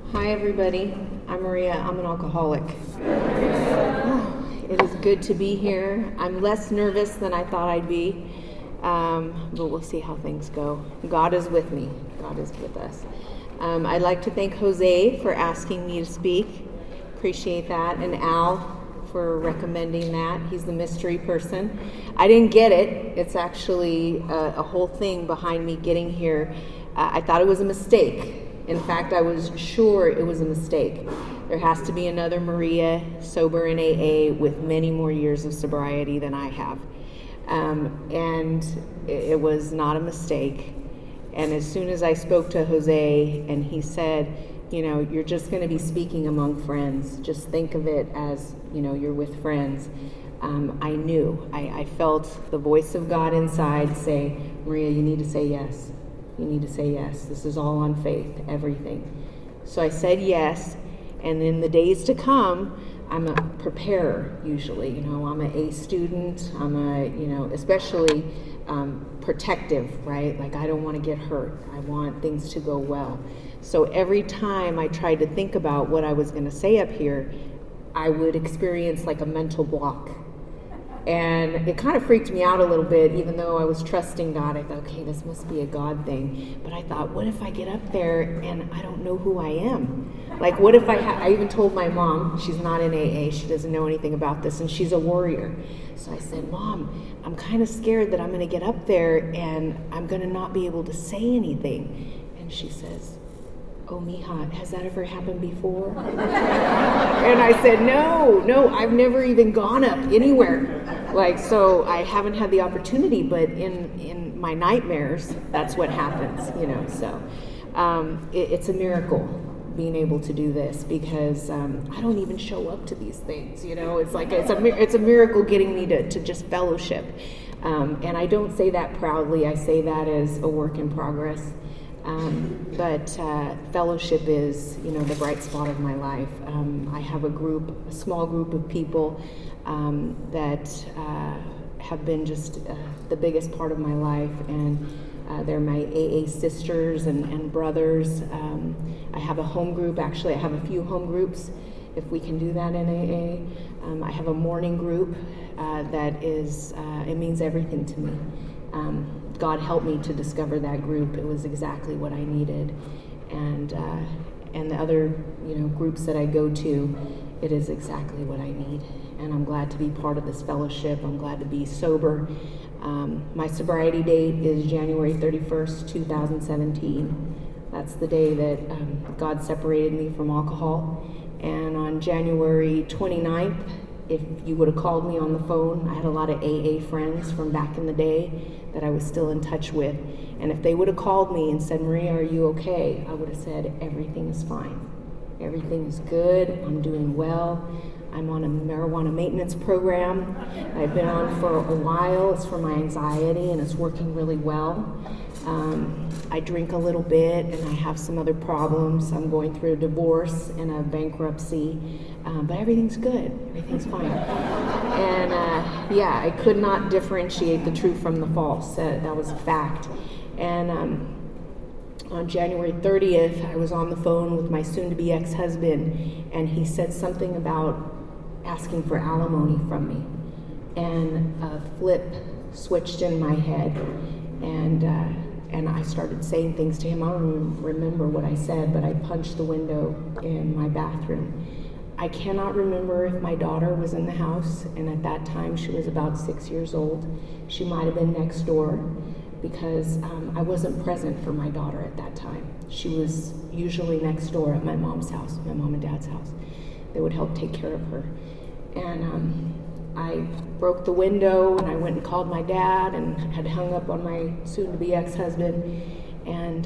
Hi everybody, I'm Maria. I'm an alcoholic. It is good to be here. I'm less nervous than I thought I'd be, but we'll see how things go. God is with me. God is with us. I'd like to thank Jose for asking me to speak. Appreciate that. And Al for recommending that. He's the mystery person. I didn't get it. It's actually a whole thing behind me getting here. I thought it was a mistake. In fact, I was sure it was a mistake. There has to be another Maria sober in AA with many more years of sobriety than I have. And it was not a mistake. And as soon as I spoke to Jose and he said, you know, you're just going to be speaking among friends. Just think of it as, you know, you're with friends. I knew. I felt the voice of God inside say, Maria, you need to say yes. You need to say yes. This is all on faith, everything. So I said yes, and in the days to come, I'm a preparer usually. You know, I'm an A student. I'm a, you know, especially protective, right? Like I don't want to get hurt. I want things to go well. So every time I tried to think about what I was going to say up here, I would experience like a mental block. And it kind of freaked me out a little bit, even though I was trusting God. I thought, okay, this must be a God thing. But I thought, what if I get up there and I don't know who I am? Like, what if I even told my mom, she's not in AA, she doesn't know anything about this, and she's a warrior. So I said, Mom, I'm kind of scared that I'm going to get up there and I'm going to not be able to say anything. And she says, oh, mija, has that ever happened before? And I said, no, I've never even gone up anywhere. Like, so I haven't had the opportunity, but in my nightmares, that's what happens, you know. So it's a miracle being able to do this because I don't even show up to these things, you know. It's like it's a miracle getting me to just fellowship. And I don't say that proudly. I say that as a work in progress. But fellowship is, you know, the bright spot of my life. I have a small group of people that have been just the biggest part of my life, and they're my AA sisters and brothers. I have a home group. Actually, I have a few home groups, if we can do that in AA. I have a morning group that is, it means everything to me. God helped me to discover that group. It was exactly what I needed. And the other, you know, groups that I go to, it is exactly what I need. And I'm glad to be part of this fellowship. I'm glad to be sober. My sobriety date is January 31st, 2017. That's the day that God separated me from alcohol. And on January 29th, if you would have called me on the phone, I had a lot of AA friends from back in the day that I was still in touch with. And if they would have called me and said, Maria, are you okay? I would have said, everything is fine. Everything is good. I'm doing well. I'm on a marijuana maintenance program I've been on for a while. It's for my anxiety and it's working really well. I drink a little bit and I have some other problems. I'm going through a divorce and a bankruptcy, but everything's good. Everything's fine. And I could not differentiate the true from the false. That was a fact. And on January 30th, I was on the phone with my soon-to-be ex-husband, and he said something about asking for alimony from me. And a flip switched in my head, and I started saying things to him. I don't remember what I said, but I punched the window in my bathroom. I cannot remember if my daughter was in the house, and at that time she was about 6 years old. She might have been next door because I wasn't present for my daughter at that time. She was usually next door at my mom's house, my mom and dad's house. They would help take care of her. And I broke the window and I went and called my dad and had hung up on my soon-to-be ex-husband. And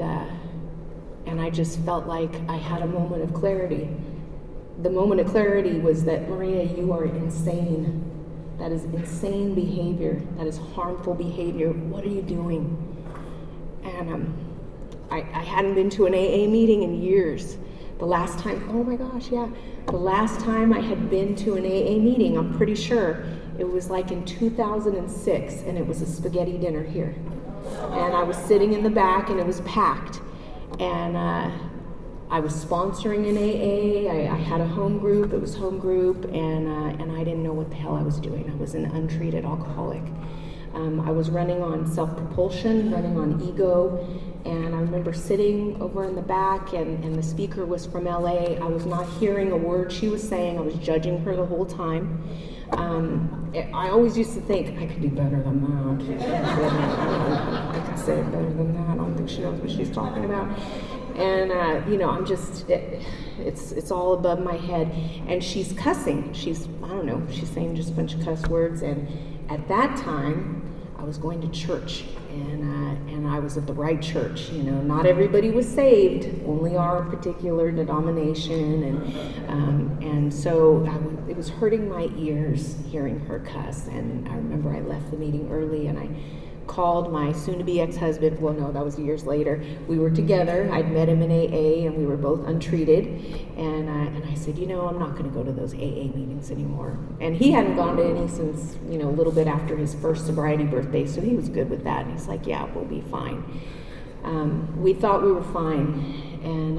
I just felt like I had a moment of clarity. The moment of clarity was that, Maria, you are insane. That is insane behavior. That is harmful behavior. What are you doing? And I hadn't been to an AA meeting in years. The last time, the last time I had been to an AA meeting, I'm pretty sure, it was like in 2006, and it was a spaghetti dinner here. And I was sitting in the back, and it was packed. And I was sponsoring an AA. I had a home group. It was home group, and I didn't know what the hell I was doing. I was an untreated alcoholic. I was running on self-propulsion, running on ego, and I remember sitting over in the back, and the speaker was from LA. I was not hearing a word she was saying. I was judging her the whole time. I always used to think, I could do better than that. I could say it better than that. I don't think she knows what she's talking about. And, I'm just, it's all above my head. And she's cussing. She's saying just a bunch of cuss words. And at that time, I was going to church, and I was at the right church. Not everybody was saved, only our particular denomination, and so it was hurting my ears hearing her cuss. And I remember I left the meeting early, and I called my soon-to-be ex-husband. Well, no, that was years later. We were together. I'd met him in AA, and we were both untreated. And I said, I'm not going to go to those AA meetings anymore. And he hadn't gone to any since, a little bit after his first sobriety birthday, so he was good with that. And he's like, yeah, we'll be fine. We thought we were fine,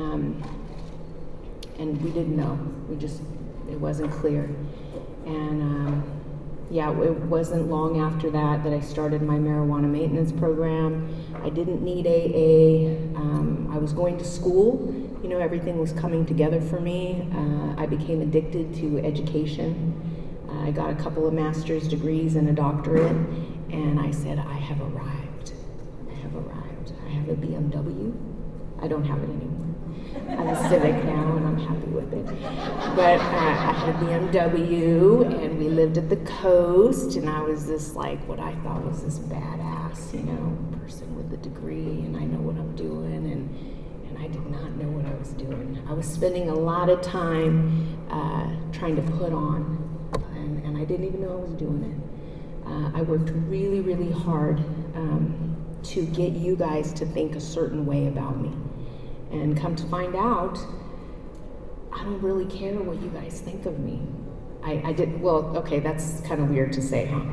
and we didn't know. It wasn't clear. And it wasn't long after that I started my marijuana maintenance program. I didn't need AA. I was going to school. Everything was coming together for me. I became addicted to education. I got a couple of master's degrees and a doctorate, and I said, I have arrived. I have a BMW. I don't have it anymore. I have a Civic now, and I'm happy with it. But I had a BMW, and we lived at the coast, and I was this, what I thought was this badass, person with a degree, and I know what I'm doing, and I did not know what I was doing. I was spending a lot of time trying to put on, and I didn't even know I was doing it. I worked really, really hard to get you guys to think a certain way about me. And come to find out, I don't really care what you guys think of me. That's kind of weird to say, huh?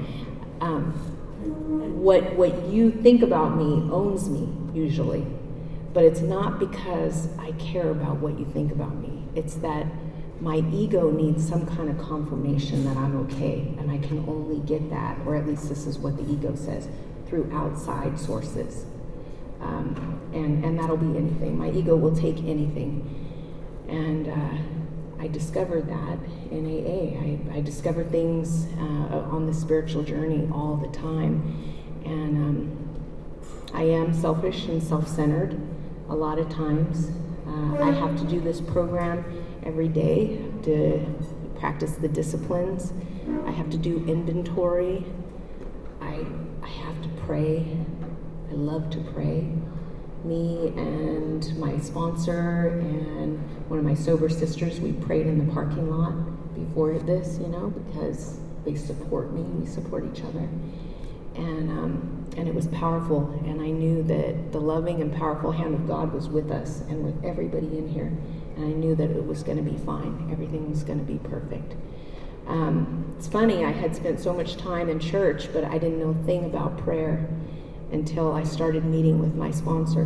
What you think about me owns me, usually. But it's not because I care about what you think about me. It's that my ego needs some kind of confirmation that I'm okay, and I can only get that, or at least this is what the ego says, through outside sources. And that'll be anything. My ego will take anything. And I discovered that in AA. I discovered things on the spiritual journey all the time. And I am selfish and self-centered a lot of times. I have to do this program every day to practice the disciplines. I have to do inventory. I have to pray. I love to pray. Me and my sponsor and one of my sober sisters, we prayed in the parking lot before this, because they support me. We support each other. And it was powerful. And I knew that the loving and powerful hand of God was with us and with everybody in here. And I knew that it was going to be fine. Everything was going to be perfect. It's funny, I had spent so much time in church, but I didn't know a thing about prayer until I started meeting with my sponsor.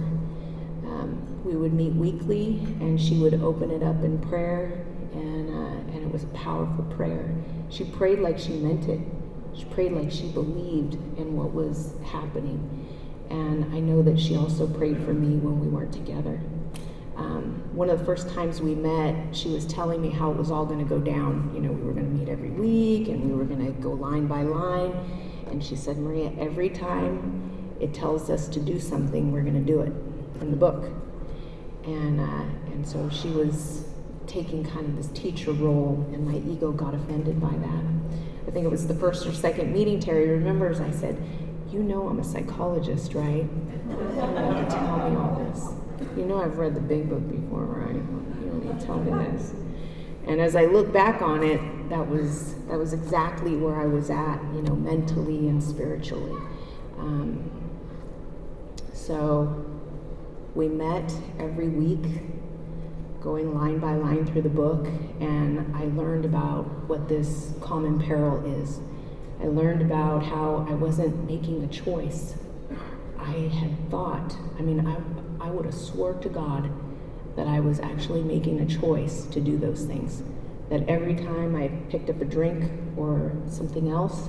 We would meet weekly, and she would open it up in prayer, and it was a powerful prayer. She prayed like she meant it. She prayed like she believed in what was happening. And I know that she also prayed for me when we weren't together. One of the first times we met, she was telling me how it was all going to go down. We were going to meet every week, and we were going to go line by line. And she said, Maria, every time it tells us to do something, we're going to do it in the book. And so she was taking kind of this teacher role, and my ego got offended by that. I think it was the first or second meeting, Terry remembers, I said, I'm a psychologist, right? You don't need to tell me all this. I've read the big book before, right? You don't need to tell me this. And as I look back on it, that was exactly where I was at, mentally and spiritually. So we met every week, going line by line through the book, and I learned about what this common peril is. I learned about how I wasn't making a choice. I had thought, I would have swore to God, that I was actually making a choice to do those things. That every time I picked up a drink or something else,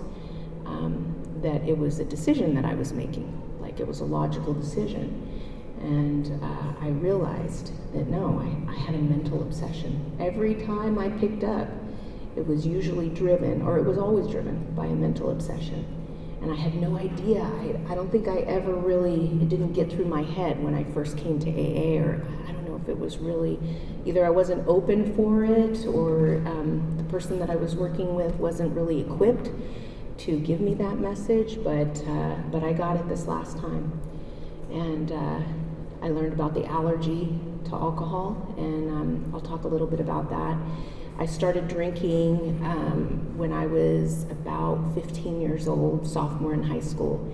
that it was a decision that I was making, like it was a logical decision. And I realized that no, I had a mental obsession. Every time I picked up, it was usually driven, or it was always driven by a mental obsession. And I had no idea. I don't think I ever really, it didn't get through my head when I first came to AA, or I don't know if it was really, either I wasn't open for it, or the person that I was working with wasn't really equipped to give me that message, but I got it this last time. And I learned about the allergy to alcohol, and I'll talk a little bit about that. I started drinking when I was about 15 years old, sophomore in high school.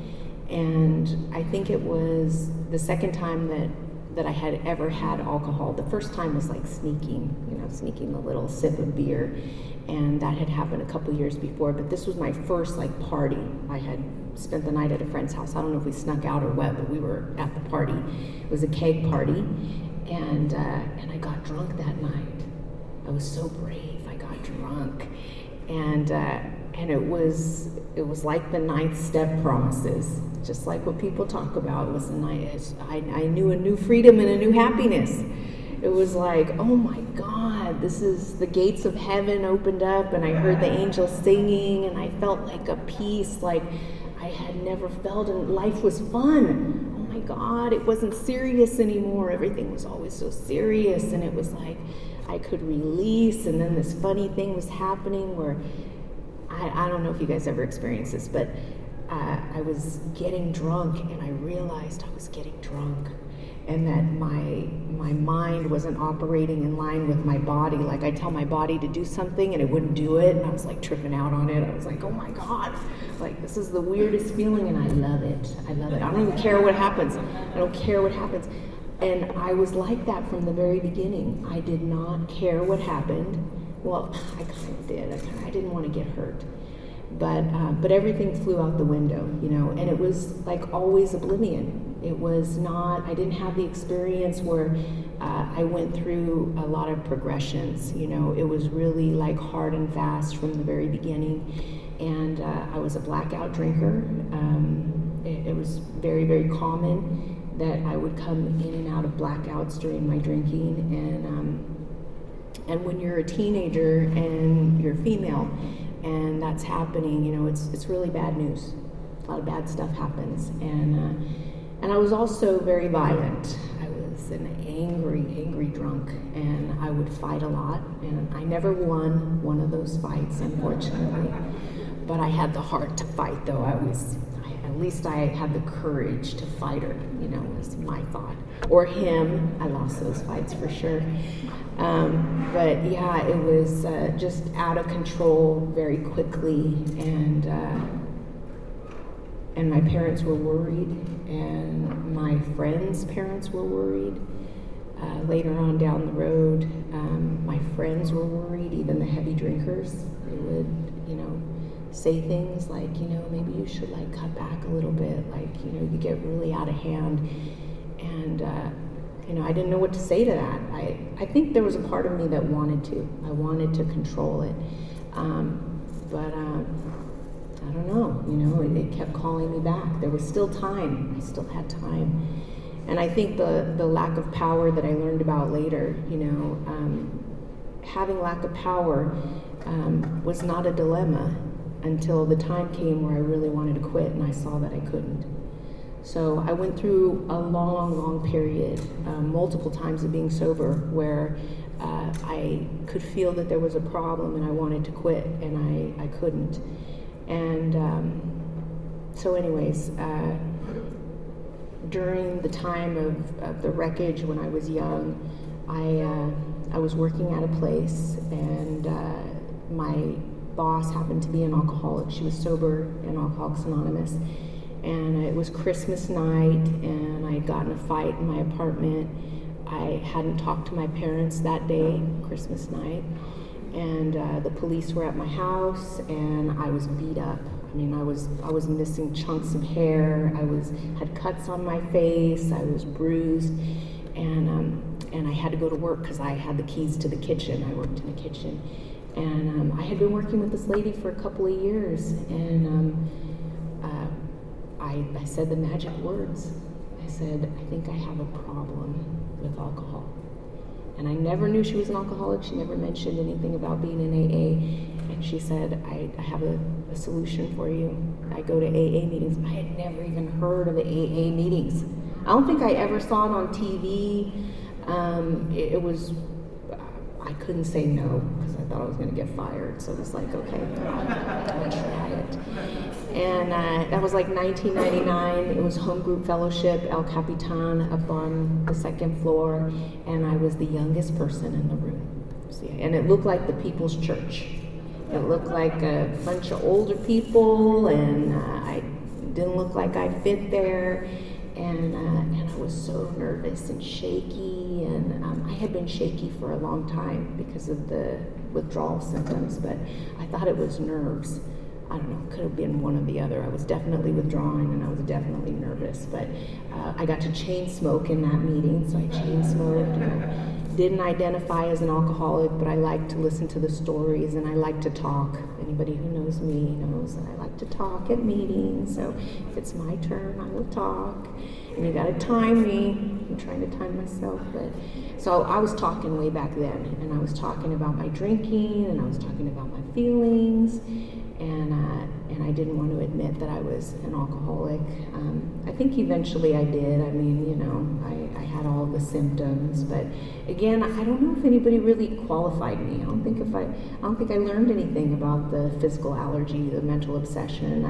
And I think it was the second time that I had ever had alcohol. The first time was like sneaking a little sip of beer. And that had happened a couple years before, but this was my first like party. I had spent the night at a friend's house. I don't know if we snuck out or what, but we were at the party. It was a keg party, and I got drunk that night. I was so brave. I got drunk, and it was like the ninth step promises, just like what people talk about. It was the night I knew a new freedom and a new happiness. It was like, oh my God, this is the gates of heaven opened up, and I heard the angels singing, and I felt like a peace like I had never felt, and life was fun. Oh my God, it wasn't serious anymore. Everything was always so serious, and it was like I could release, and then this funny thing was happening where, I don't know if you guys ever experienced this, but I was getting drunk, and I realized I was getting drunk, and that my mind wasn't operating in line with my body. Like I tell my body to do something and it wouldn't do it, and I was like tripping out on it. I was like, oh my God, like this is the weirdest feeling, and I love it. I love it. I don't even care what happens. I don't care what happens. And I was like that from the very beginning. I did not care what happened. Well, I kind of did. I didn't want to get hurt. But everything flew out the window, and it was like always oblivion. It was not, I didn't have the experience where I went through a lot of progressions, it was really like hard and fast from the very beginning. And I was a blackout drinker. It was very, very common that I would come in and out of blackouts during my drinking. And when you're a teenager and you're female, and that's happening, it's really bad news. A lot of bad stuff happens, and I was also very violent. I was an angry drunk, and I would fight a lot, and I never won one of those fights, unfortunately. But I had the heart to fight, though. At least I had the courage to fight her, was my thought. Or him. I lost those fights for sure. But yeah, it was just out of control very quickly, and my parents were worried, and my friends' parents were worried. Later on down the road, my friends were worried, even the heavy drinkers. They would, say things like, maybe you should like cut back a little bit, like, you get really out of hand. And I didn't know what to say to that. I think there was a part of me that wanted to. I wanted to control it. But I don't know, it kept calling me back. There was still time. I still had time. And I think the lack of power that I learned about later, having lack of power was not a dilemma until the time came where I really wanted to quit, and I saw that I couldn't. So I went through a long period, multiple times of being sober, where I could feel that there was a problem and I wanted to quit, and I couldn't. And so anyways, during the time of the wreckage when I was young, I was working at a place, and my boss happened to be an alcoholic. She was sober in Alcoholics Anonymous. And it was Christmas night, and I had gotten a fight in my apartment. I hadn't talked to my parents that day, Christmas night, and the police were at my house, and I was beat up. I mean, I was missing chunks of hair. I had cuts on my face. I was bruised, and and I had to go to work because I had the keys to the kitchen. I worked in the kitchen. And I had been working with this lady for a couple of years, and I said the magic words. I said, I think I have a problem with alcohol. And I never knew she was an alcoholic. She never mentioned anything about being in AA. And she said, I have a solution for you. I go to AA meetings. I had never even heard of the AA meetings. I don't think I ever saw it on TV. It was, I couldn't say no because I thought I was going to get fired. So it was like, okay, I'll try it. And that was like 1999. It was Home Group Fellowship, El Capitan, up on the second floor. And I was the youngest person in the room. See, and it looked like the People's Church. It looked like a bunch of older people, and I didn't look like I fit there. And I was so nervous and shaky, and I had been shaky for a long time because of the withdrawal symptoms, but I thought it was nerves. I don't know, could have been one or the other. I was definitely withdrawing, and I was definitely nervous, but I got to chain smoke in that meeting, so I chain smoked. Didn't identify as an alcoholic, but I like to listen to the stories, and I like to talk. Anybody who knows me knows that I like to talk at meetings, so if it's my turn, I will talk. And you gotta time me. I'm trying to time myself, but so I was talking way back then, and I was talking about my drinking, and I was talking about my feelings, and I didn't want to admit that I was an alcoholic. I think eventually I did. I mean, you know, I had all the symptoms, but again, I don't know if anybody really qualified me. I don't think I learned anything about the physical allergy, the mental obsession.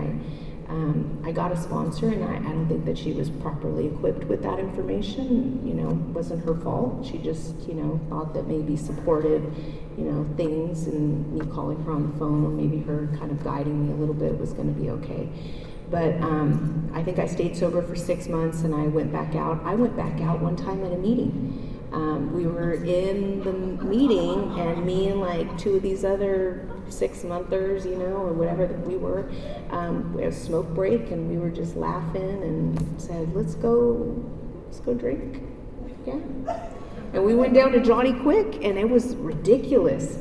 I got a sponsor, and I don't think that she was properly equipped with that information. You know, it wasn't her fault. She just, you know, thought that maybe supportive, you know, things, and me calling her on the phone, maybe her kind of guiding me a little bit was going to be okay. But I think I stayed sober for 6 months, and I went back out. I went back out one time at a meeting. We were in the meeting, and me and like two of these other 6-monthers, you know, or whatever that we were, we had a smoke break, and we were just laughing and said, let's go drink. Yeah. And we went down to Johnny Quick, and it was ridiculous.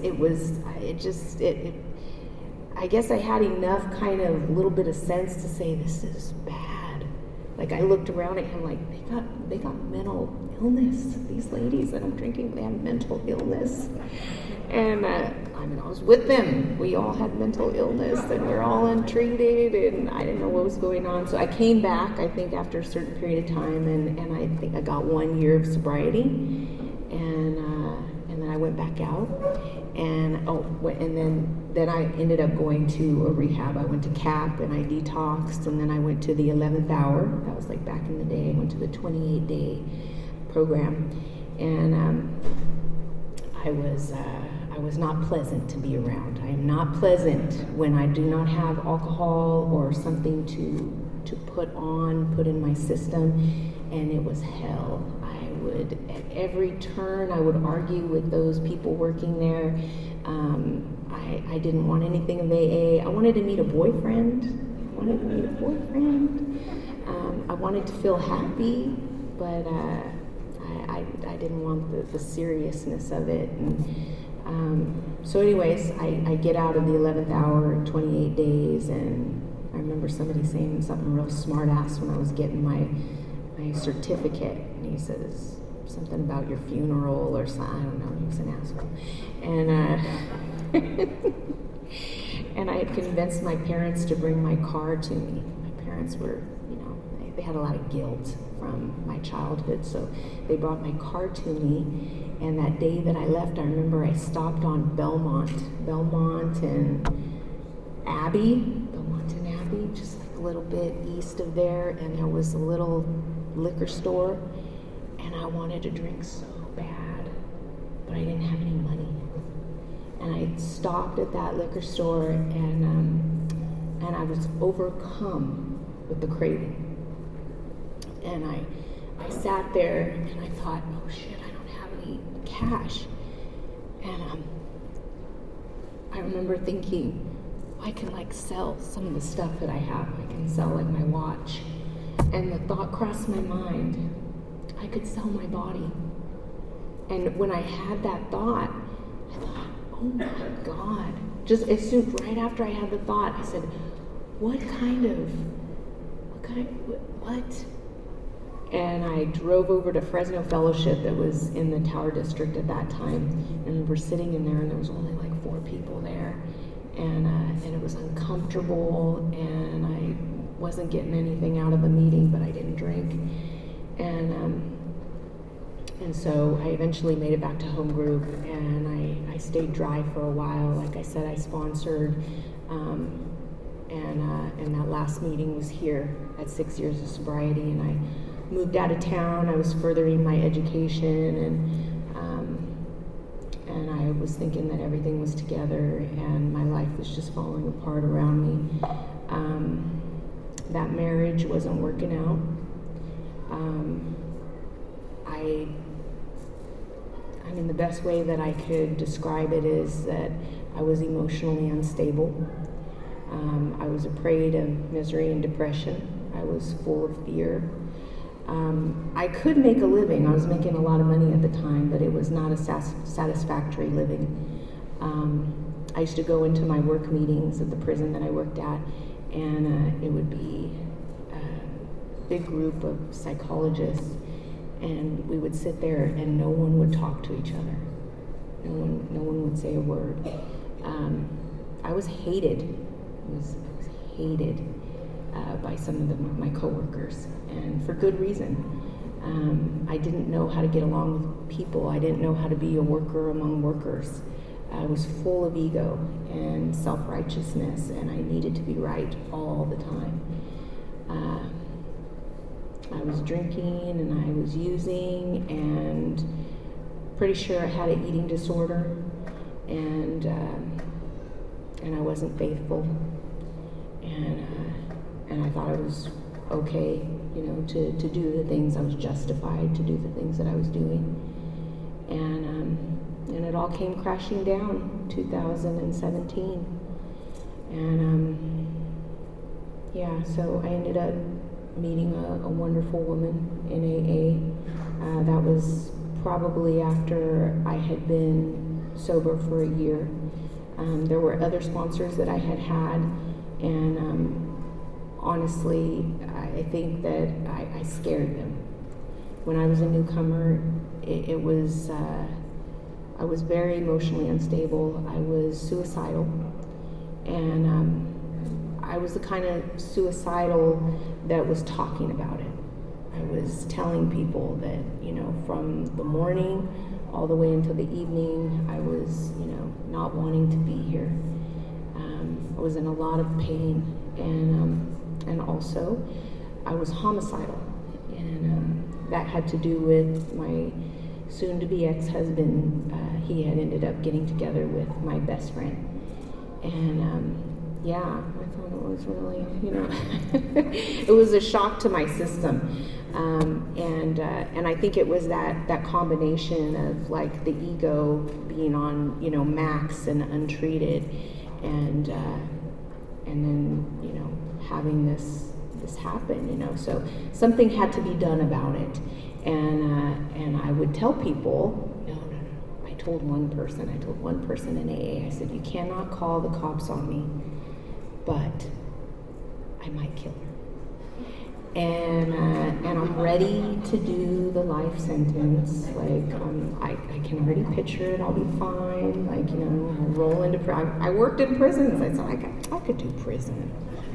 I guess I had enough kind of little bit of sense to say, this is bad. Like, I looked around at him like, they got mental illness. These ladies that I'm drinking, they have mental illness. And I was with them. We all had mental illness, and we're all untreated, and I didn't know what was going on. So I came back, I think, after a certain period of time, and I think I got 1 year of sobriety, and then I went back out, and then I ended up going to a rehab. I went to CAP, and I detoxed, and then I went to the 11th hour. That was like back in the day. I went to the 28-day program, and I was not pleasant to be around. I am not pleasant when I do not have alcohol or something to put in my system, and it was hell. At every turn, I would argue with those people working there. I didn't want anything of AA. I wanted to meet a boyfriend. I wanted to feel happy, but I didn't want the seriousness of it. And so anyways, I get out of the 11th hour, 28 days, and I remember somebody saying something real smart ass when I was getting my certificate, and he says something about your funeral or something. I don't know, he was an asshole. And and I had convinced my parents to bring my car to me. My parents were, you know, they had a lot of guilt from my childhood, so they brought my car to me. And that day that I left, I remember I stopped on Belmont and Abbey, just like a little bit east of there, and there was a little liquor store, and I wanted to drink so bad, but I didn't have any money. And I stopped at that liquor store, and I was overcome with the craving. And I sat there, and I thought, oh shit, I don't have any cash. And I remember thinking, I can like sell some of the stuff that I have. I can sell like my watch. And the thought crossed my mind, I could sell my body. And when I had that thought, I thought, oh my God. Just as soon, right after I had the thought, I said, what? And I drove over to Fresno Fellowship that was in the Tower District at that time. And we're sitting in there, and there was only like 4 people there. And it was uncomfortable, and I wasn't getting anything out of the meeting, but I didn't drink. And so I eventually made it back to home group, and I stayed dry for a while. Like I said, I sponsored, and that last meeting was here at 6 years of sobriety, and I moved out of town. I was furthering my education, and I was thinking that everything was together, and my life was just falling apart around me. That marriage wasn't working out. I mean, the best way that I could describe it is that I was emotionally unstable. I was a prey to misery and depression. I was full of fear. I could make a living. I was making a lot of money at the time, but it was not a satisfactory living. I used to go into my work meetings at the prison that I worked at, and it would be a big group of psychologists, and we would sit there and no one would talk to each other. No one would say a word. I was hated. I was hated by some of my coworkers, and for good reason. I didn't know how to get along with people. I didn't know how to be a worker among workers. I was full of ego and self-righteousness, and I needed to be right all the time. I was drinking, and I was using, and pretty sure I had an eating disorder, and I wasn't faithful, and I thought I was okay, to do the things. I was justified to do the things that I was doing, and it all came crashing down 2017, and so I ended up meeting a wonderful woman in AA. That was probably after I had been sober for a year. There were other sponsors that I had, and honestly, I think that I scared them. When I was a newcomer, I was very emotionally unstable. I was suicidal, and I was the kind of suicidal that was talking about it. I was telling people that, from the morning all the way until the evening, I was, not wanting to be here. I was in a lot of pain, and also I was homicidal, and that had to do with my soon-to-be ex-husband. He had ended up getting together with my best friend, and I thought it was really, it was a shock to my system, and I think it was that combination of like the ego being on, max and untreated, and then having this happen, so something had to be done about it, and I would tell people, no. I told one person in AA, I said, you cannot call the cops on me, but I might kill her. And I'm ready to do the life sentence. Like, I can already picture it. I'll be fine. Like, I'll roll into prison. I worked in prisons. I said, I could do prison.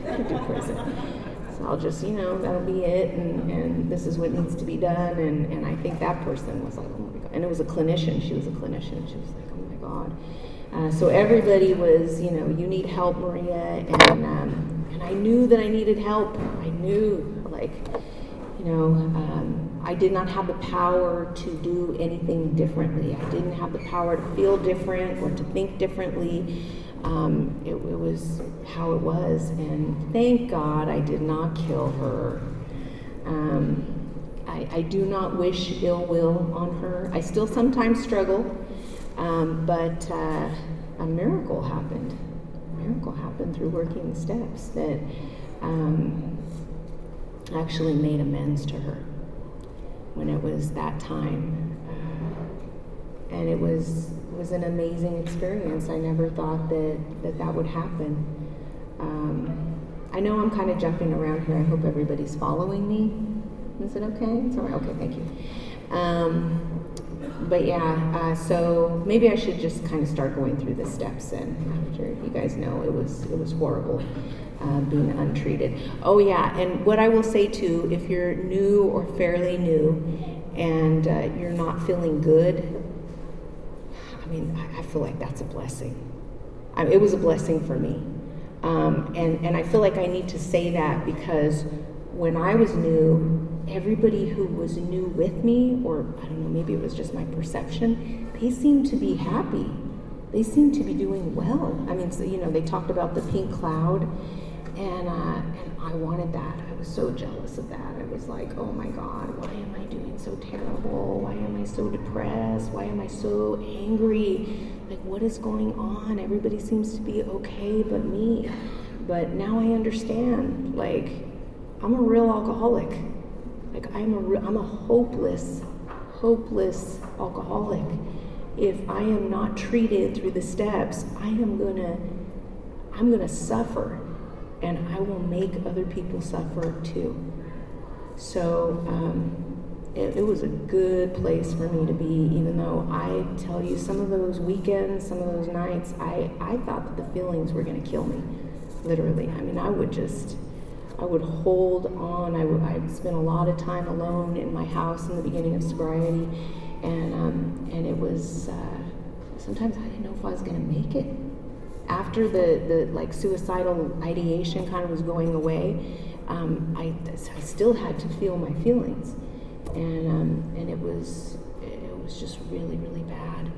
So I'll just, that'll be it. And this is what needs to be done. And I think that person was like, oh my God. And it was a clinician. She was a clinician. She was like, oh my God. So everybody was, you need help, Maria. And I knew that I needed help. I knew, I did not have the power to do anything differently. I didn't have the power to feel different or to think differently. It was how it was. And thank God I did not kill her. I do not wish ill will on her. I still sometimes struggle. But a miracle happened. A miracle happened through working the steps that actually made amends to her when it was that time. and it was an amazing experience. I never thought that would happen. I know I'm kind of jumping around here. I hope everybody's following me. Is it okay? It's all right. Okay, thank you. But yeah, so maybe I should just kind of start going through the steps. And after, you guys know, it was horrible being untreated. Oh yeah, and what I will say too, if you're new or fairly new, and you're not feeling good, I mean, I feel like that's a blessing. It was a blessing for me. And I feel like I need to say that because when I was new, everybody who was new with me, or I don't know, maybe it was just my perception, they seemed to be happy. They seemed to be doing well. I mean, so, they talked about the pink cloud, and I wanted that. I was so jealous of that. I was like, oh my God, why am I doing so terrible? Why am I so depressed? Why am I so angry? Like, what is going on? Everybody seems to be okay but me. But now I understand, like, I'm a real alcoholic. Like, I'm a hopeless alcoholic. If I am not treated through the steps, I'm gonna suffer, and I will make other people suffer too. So it was a good place for me to be, even though I tell you, some of those weekends, some of those nights, I thought that the feelings were gonna kill me, literally. I mean, I would hold on. I spent a lot of time alone in my house in the beginning of sobriety, and it was sometimes I didn't know if I was going to make it. After the like suicidal ideation kind of was going away, I still had to feel my feelings, and it was just really, really bad.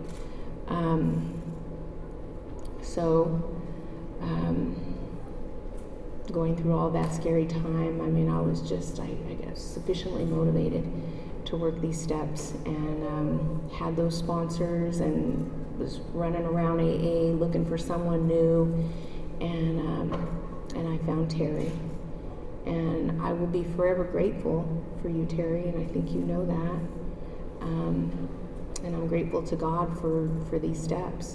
Going through all that scary time, I mean, I was just, I guess, sufficiently motivated to work these steps, and had those sponsors, and was running around AA looking for someone new, and I found Terry, and I will be forever grateful for you, Terry, and I think you know that, and I'm grateful to God for these steps.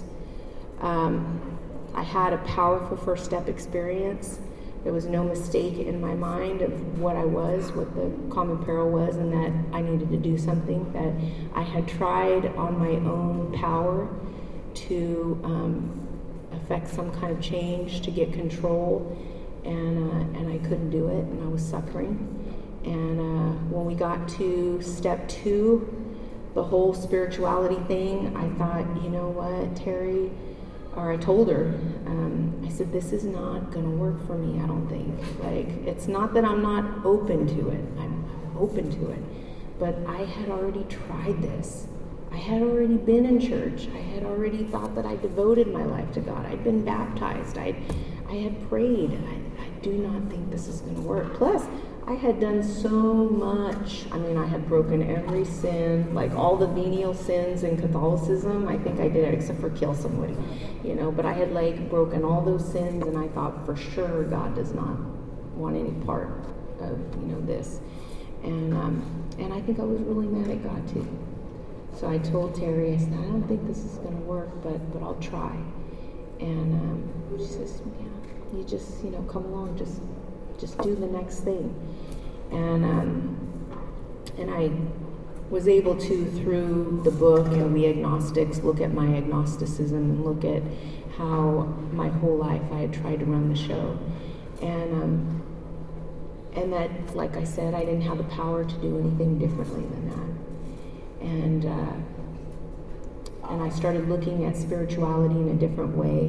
I had a powerful first step experience. There was no mistake in my mind of what I was, what the common peril was, and that I needed to do something, that I had tried on my own power to affect some kind of change, to get control, and I couldn't do it, and I was suffering. And when we got to step 2, the whole spirituality thing, I thought, you know what, Terry, or I told her, I said, this is not going to work for me, I don't think. Like, it's not that I'm not open to it. I'm open to it. But I had already tried this. I had already been in church. I had already thought that I devoted my life to God. I'd been baptized. I had prayed. I do not think this is going to work. Plus, I had done so much. I mean, I had broken every sin, like all the venial sins in Catholicism. I think I did it, except for kill somebody, but I had like broken all those sins, and I thought for sure God does not want any part of, this. And I think I was really mad at God too. So I told Terry, I said, I don't think this is going to work, but I'll try. And she says, yeah, you just, come along, just do the next thing. And I was able to, through the book and We Agnostics, look at my agnosticism and look at how my whole life I had tried to run the show. And that, like I said, I didn't have the power to do anything differently than that. And I started looking at spirituality in a different way.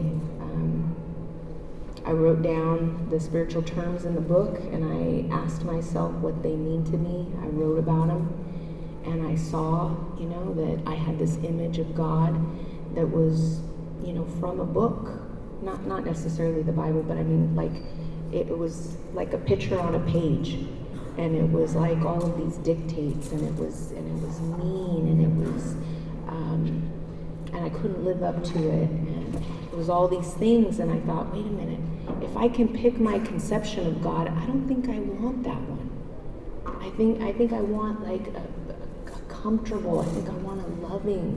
I wrote down the spiritual terms in the book, and I asked myself what they mean to me. I wrote about them, and I saw, that I had this image of God that was, from a book, not necessarily the Bible, but I mean, like, it was like a picture on a page, and it was like all of these dictates, and it was mean, and it was, and I couldn't live up to it, and it was all these things, and I thought, wait a minute. If I can pick my conception of God, I don't think I want that one. I think I want like a comfortable, I think I want a loving, I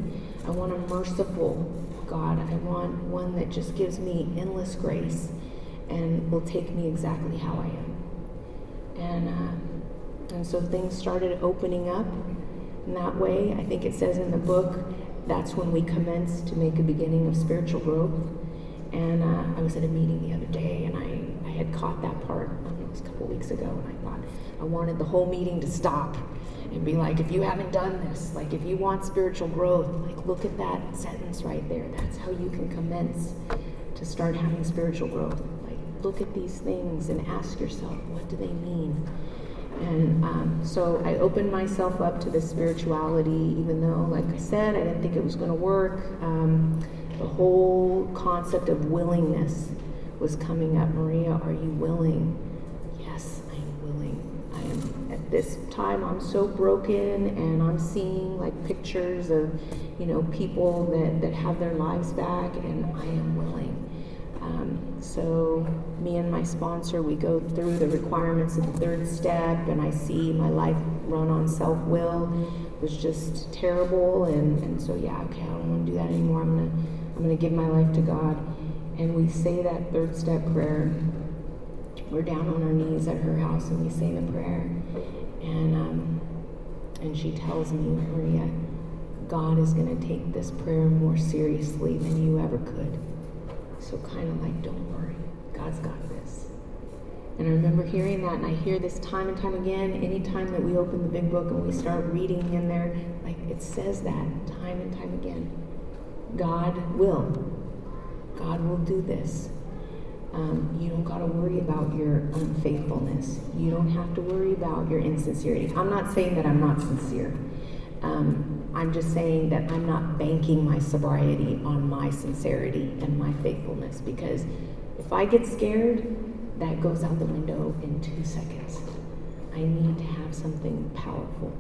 I want a merciful God. I want one that just gives me endless grace and will take me exactly how I am. And so things started opening up in that way. I think it says in the book, that's when we commenced to make a beginning of spiritual growth. And I was at a meeting the other day, and I had caught that part, I don't know, it was a couple weeks ago, and I thought I wanted the whole meeting to stop and be like, if you haven't done this, like if you want spiritual growth, like look at that sentence right there. That's how you can commence to start having spiritual growth. Like look at these things and ask yourself, what do they mean? And so I opened myself up to this spirituality, even though, like I said, I didn't think it was going to work. The whole concept of willingness was coming up. Maria, are you willing? Yes, I am willing. I am, at this time, I'm so broken, and I'm seeing like pictures of, people that have their lives back, and I am willing. So me and my sponsor, we go through the requirements of the third step, and I see my life run on self-will was just terrible, and so okay, I don't want to do that anymore. I'm gonna give my life to God. And we say that third step prayer. We're down on our knees at her house, and we say the prayer, and she tells me, Maria, God is gonna take this prayer more seriously than you ever could. So kind of like, don't worry, God's got this. And I remember hearing that, and I hear this time and time again, anytime that we open the big book and we start reading in there, like it says that time and time again. God will do this. You don't got to worry about your unfaithfulness. You don't have to worry about your insincerity. I'm not saying that I'm not sincere. I'm just saying that I'm not banking my sobriety on my sincerity and my faithfulness, because if I get scared, that goes out the window in 2 seconds. I need to have something powerful.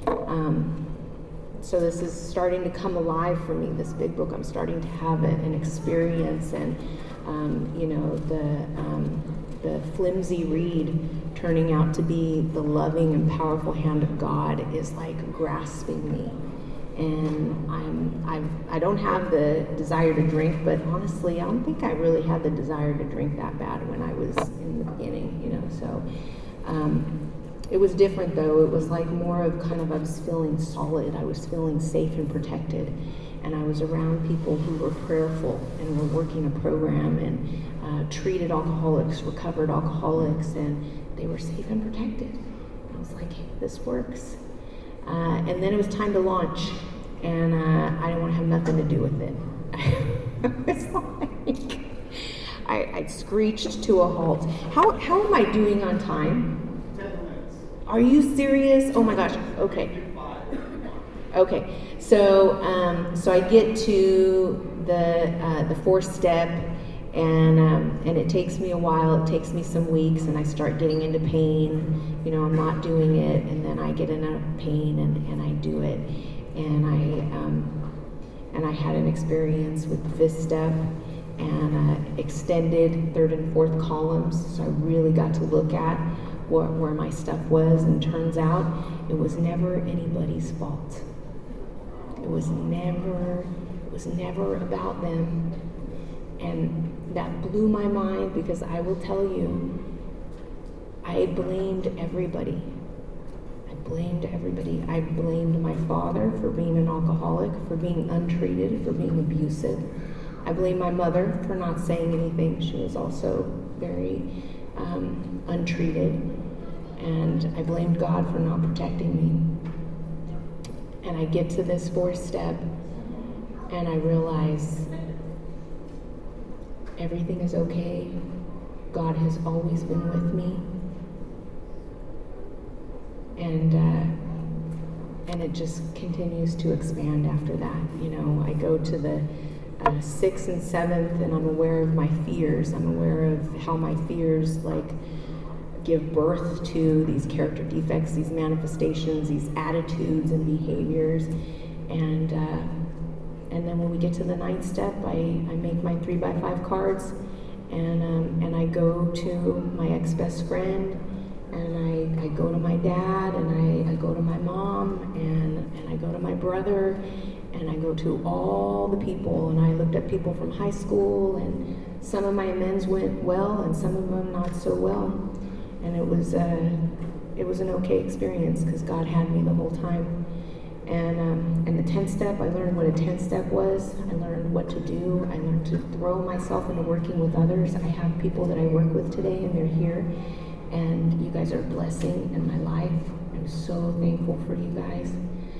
So this is starting to come alive for me, this big book. I'm starting to have an experience, and the flimsy reed turning out to be the loving and powerful hand of God is like grasping me. And I don't have the desire to drink, but honestly, I don't think I really had the desire to drink that bad when I was in the beginning, so it was different though. It was like more of kind of, I was feeling solid, I was feeling safe and protected, and I was around people who were prayerful and were working a program and treated alcoholics, recovered alcoholics, and they were safe and protected. And I was like, hey, this works. And then it was time to launch, and I didn't want to have nothing to do with it. It's like I screeched to a halt. How am I doing on time? 10 minutes. Are you serious? Oh my gosh. Okay. Okay. So I get to the fourth step, and it takes me a while. It takes me some weeks, and I start getting into pain. I'm not doing it, and then I get into pain, and I do it, and I had an experience with the fifth step and extended third and fourth columns. So I really got to look at where my stuff was, and turns out it was never anybody's fault. It was never about them. And that blew my mind, because I will tell you, I blamed everybody. I blamed my father for being an alcoholic, for being untreated, for being abusive. I blamed my mother for not saying anything. She was also very untreated. And I blamed God for not protecting me. And I get to this fourth step, and I realize everything is okay. God has always been with me. And it just continues to expand after that. I go to the 6th and 7th, and I'm aware of my fears. I'm aware of how my fears give birth to these character defects, these manifestations, these attitudes and behaviors. And then when we get to the 9th step, I make my 3x5 cards, and I go to my ex-best friend, and I go to my dad, and I go to my mom, and I go to my brother, And I go to all the people, and I looked at people from high school, and some of my amends went well, and some of them not so well. And it was an okay experience because God had me the whole time. And the 10-step, I learned what a 10-step was. I learned what to do. I learned to throw myself into working with others. I have people that I work with today, and they're here. And you guys are a blessing in my life. I'm so thankful for you guys.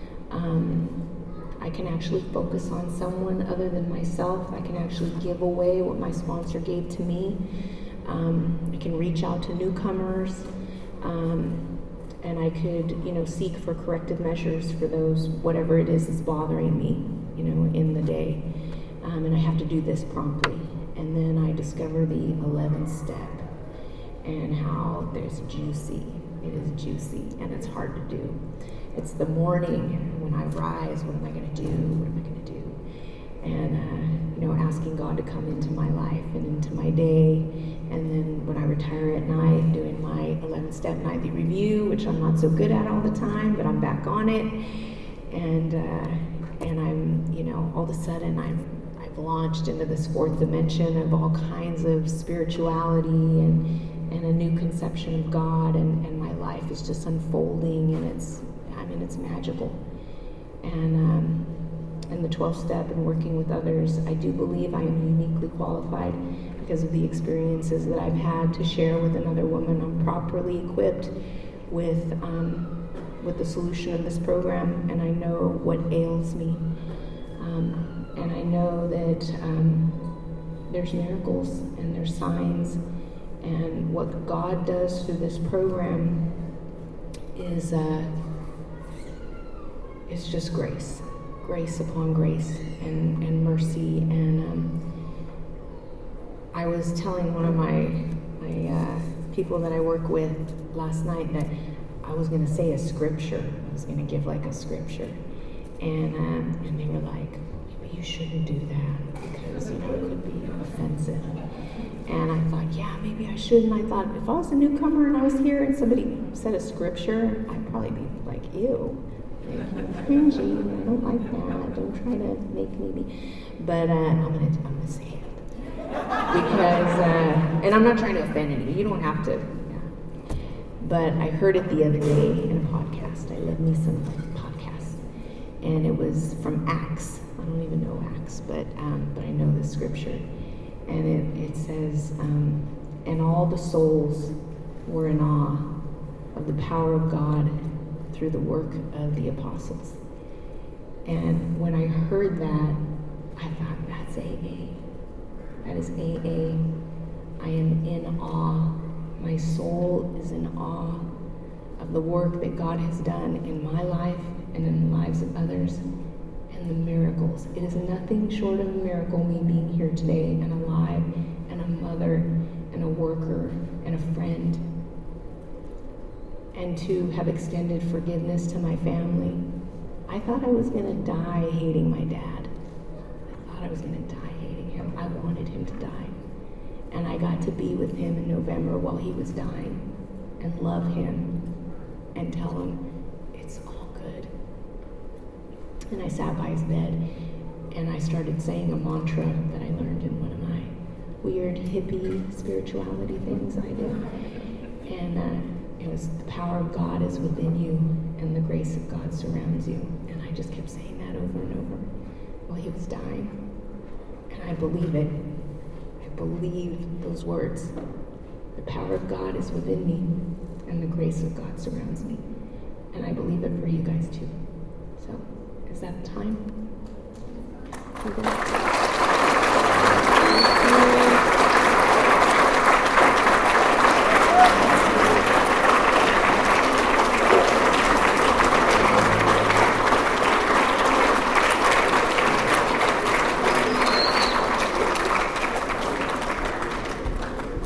I can actually focus on someone other than myself. I can actually give away what my sponsor gave to me. I can reach out to newcomers. And I could, seek for corrective measures for those, whatever it is that's bothering me, in the day. And I have to do this promptly. And then I discover the 11th step and how there's juicy. It is juicy, and it's hard to do. It's the morning when I rise. What am I going to do? What am I going to do? And, asking God to come into my life and into my day. And then when I retire at night, doing my 11-step nightly review, which I'm not so good at all the time, but I'm back on it. And I'm, all of a sudden I've launched into this fourth dimension of all kinds of spirituality and a new conception of God, and my life is just unfolding, and it's magical. And the 12th step and working with others, I do believe I am uniquely qualified because of the experiences that I've had to share with another woman. I'm properly equipped with the solution of this program, and I know what ails me. And I know that there's miracles and there's signs, and what God does through this program is just grace upon grace and mercy. And I was telling one of my people that I work with last night that I was going to say a scripture. I was going to give like a scripture, and they were like, "But you shouldn't do that because it could be offensive." And I thought, yeah, maybe I should. And I thought, if I was a newcomer and I was here and somebody said a scripture, I'd probably be like, ew. Cringy, I don't like that. Don't try to make me be. But I'm gonna say it because, and I'm not trying to offend anybody. You don't have to. Yeah. But I heard it the other day in a podcast. I love me some podcasts, and it was from Acts. I don't even know Acts, but I know the scripture, and it says, and all the souls were in awe of the power of God through the work of the apostles. And when I heard that, I thought, that's AA. That is AA. I am in awe. My soul is in awe of the work that God has done in my life and in the lives of others, and the miracles. It is nothing short of a miracle, me being here today and alive, and a mother and a worker and a friend, and to have extended forgiveness to my family. I thought I was going to die hating my dad. I thought I was going to die hating him. I wanted him to die. And I got to be with him in November while he was dying and love him and tell him it's all good. And I sat by his bed and I started saying a mantra that I learned in one of my weird hippie spirituality things I do. And it was, the power of God is within you and the grace of God surrounds you. And I just kept saying that over and over while he was dying. And I believe it. I believe those words. The power of God is within me and the grace of God surrounds me. And I believe it for you guys too. So, is that time?